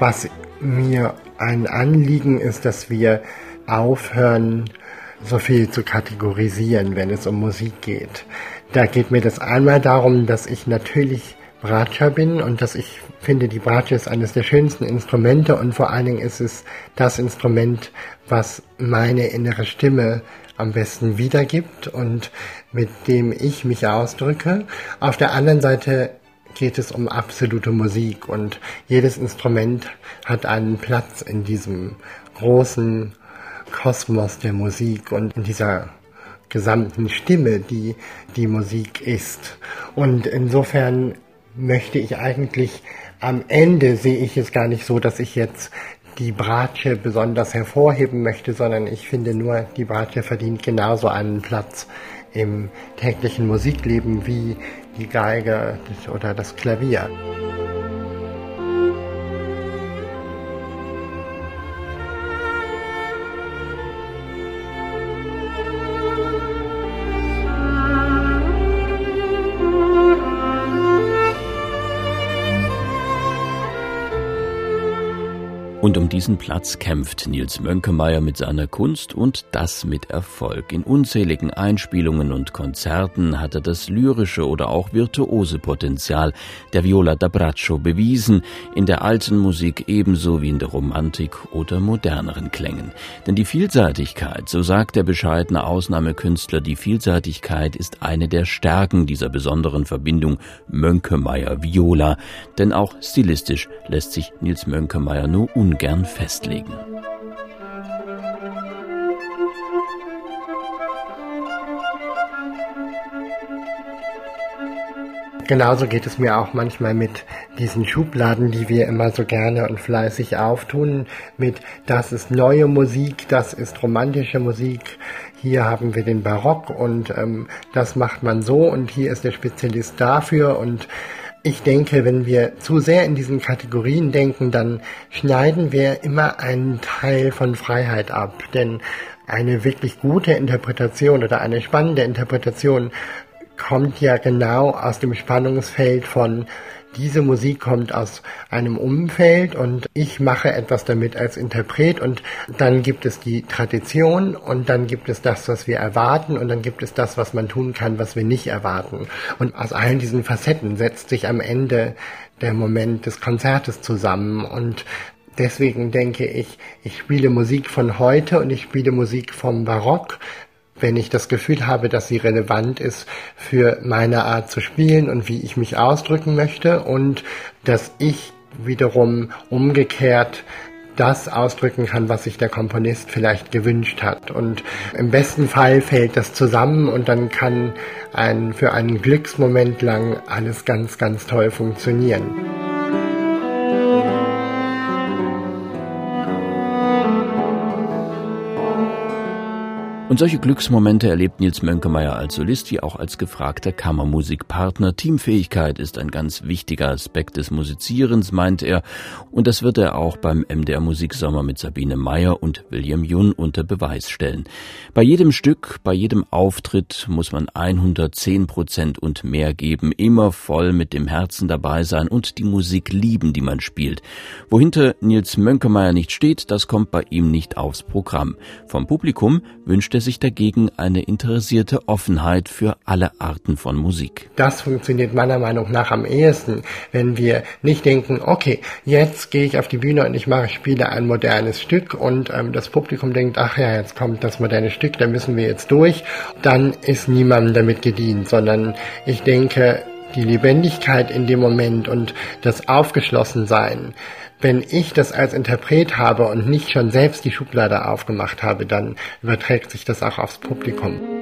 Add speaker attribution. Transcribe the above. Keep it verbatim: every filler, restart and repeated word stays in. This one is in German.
Speaker 1: Was mir ein Anliegen ist, dass wir aufhören, so viel zu kategorisieren, wenn es um Musik geht. Da geht mir das einmal darum, dass ich natürlich Bratscher bin und dass ich finde, die Bratsche ist eines der schönsten Instrumente und vor allen Dingen ist es das Instrument, was meine innere Stimme am besten wiedergibt und mit dem ich mich ausdrücke. Auf der anderen Seite geht es um absolute Musik und jedes Instrument hat einen Platz in diesem großen Kosmos der Musik und in dieser gesamten Stimme, die die Musik ist. Und insofern möchte ich eigentlich, am Ende sehe ich es gar nicht so, dass ich jetzt die Bratsche besonders hervorheben möchte, sondern ich finde nur, die Bratsche verdient genauso einen Platz im täglichen Musikleben wie die Geige oder das Klavier.
Speaker 2: Und um diesen Platz kämpft Nils Mönkemeyer mit seiner Kunst und das mit Erfolg. In unzähligen Einspielungen und Konzerten hat er das lyrische oder auch virtuose Potenzial der Viola da Braccio bewiesen, in der alten Musik ebenso wie in der Romantik oder moderneren Klängen. Denn die Vielseitigkeit, so sagt der bescheidene Ausnahmekünstler, die Vielseitigkeit ist eine der Stärken dieser besonderen Verbindung Mönkemeyer-Viola. Denn auch stilistisch lässt sich Nils Mönkemeyer nur ungern festlegen.
Speaker 1: Genauso geht es mir auch manchmal mit diesen Schubladen, die wir immer so gerne und fleißig auftun, mit das ist neue Musik, das ist romantische Musik, hier haben wir den Barock und ähm, das macht man so und hier ist der Spezialist dafür und ich denke, wenn wir zu sehr in diesen Kategorien denken, dann schneiden wir immer einen Teil von Freiheit ab. Denn eine wirklich gute Interpretation oder eine spannende Interpretation kommt ja genau aus dem Spannungsfeld von diese Musik kommt aus einem Umfeld und ich mache etwas damit als Interpret und dann gibt es die Tradition und dann gibt es das, was wir erwarten und dann gibt es das, was man tun kann, was wir nicht erwarten. Und aus allen diesen Facetten setzt sich am Ende der Moment des Konzertes zusammen und deswegen denke ich, ich spiele Musik von heute und ich spiele Musik vom Barock, wenn ich das Gefühl habe, dass sie relevant ist für meine Art zu spielen und wie ich mich ausdrücken möchte und dass ich wiederum umgekehrt das ausdrücken kann, was sich der Komponist vielleicht gewünscht hat. Und im besten Fall fällt das zusammen und dann kann ein, für einen Glücksmoment lang alles ganz, ganz toll funktionieren.
Speaker 2: Und solche Glücksmomente erlebt Nils Mönkemeyer als Solist wie auch als gefragter Kammermusikpartner. Teamfähigkeit ist ein ganz wichtiger Aspekt des Musizierens, meint er. Und das wird er auch beim M D R Musiksommer mit Sabine Meyer und William Jun unter Beweis stellen. Bei jedem Stück, bei jedem Auftritt muss man hundertzehn Prozent und mehr geben, immer voll mit dem Herzen dabei sein und die Musik lieben, die man spielt. Wohinter Nils Mönkemeyer nicht steht, das kommt bei ihm nicht aufs Programm. Vom Publikum wünscht er sich dagegen eine interessierte Offenheit für alle Arten von Musik.
Speaker 1: Das funktioniert meiner Meinung nach am ehesten, wenn wir nicht denken, okay, jetzt gehe ich auf die Bühne und ich mache, spiele ein modernes Stück und ähm, das Publikum denkt, ach ja, jetzt kommt das moderne Stück, da müssen wir jetzt durch. Dann ist niemandem damit gedient, sondern ich denke, die Lebendigkeit in dem Moment und das Aufgeschlossensein, wenn ich das als Interpret habe und nicht schon selbst die Schublade aufgemacht habe, dann überträgt sich das auch aufs Publikum.